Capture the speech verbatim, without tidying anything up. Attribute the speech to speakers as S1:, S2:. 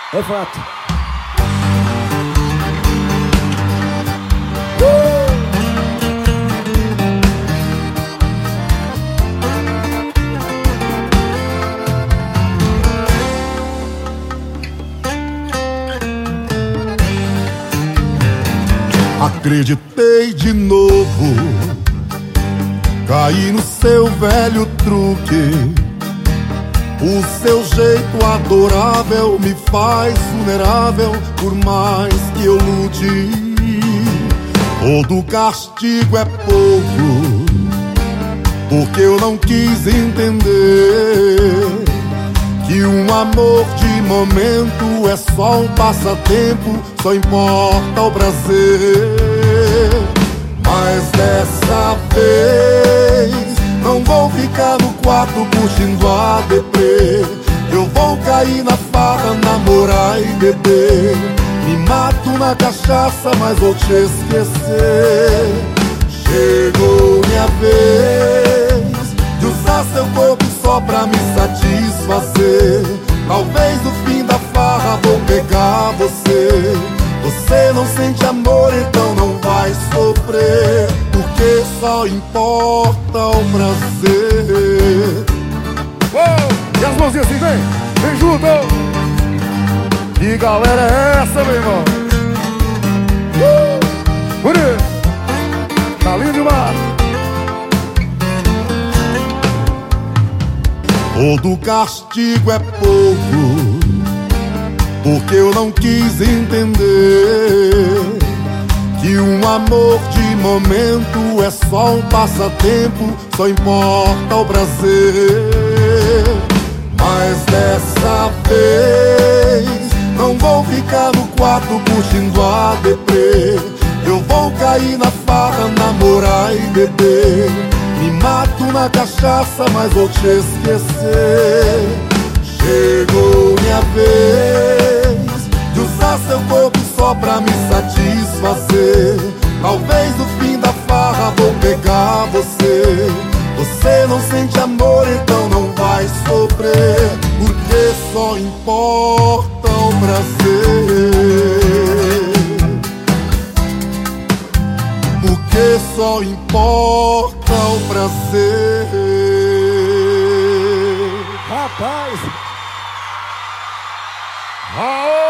S1: É fato.
S2: Acreditei de novo, caí no seu velho truque. O seu jeito adorável me faz vulnerável, por mais que eu lute. Todo castigo é pouco, porque eu não quis entender que um amor de momento é só um passatempo, só importa o prazer. Mas dessa vez não vou ficar no quarto curtindo a deprê. Eu vou cair na farra, namorar e beber. Me mato na cachaça, mas vou te esquecer. Chegou minha vez de usar seu corpo só pra me satisfazer. Talvez no fim da farra vou pegar você. Você não sente amor, então não vai sofrer, porque só importa o prazer.
S3: Oh, e as mãozinhas assim, vem, vem junto. Que galera é essa, meu irmão? Uh, bonito, tá lindo demais.
S2: Todo castigo é pouco, porque eu não quis entender que um amor de momento é só um passatempo, só importa o prazer. Mas dessa vez não vou ficar no quarto curtindo a deprê. Eu vou cair na farra, namorar e beber. Me mato na cachaça, mas vou te esquecer. Chegou minha vez de usar seu corpo só pra me satisfazer. Talvez no fim da farra vou pegar você. Você não sente amor, então não vai sofrer, porque só importa o prazer. Porque só importa o prazer.
S1: Rapaz!
S3: Aô!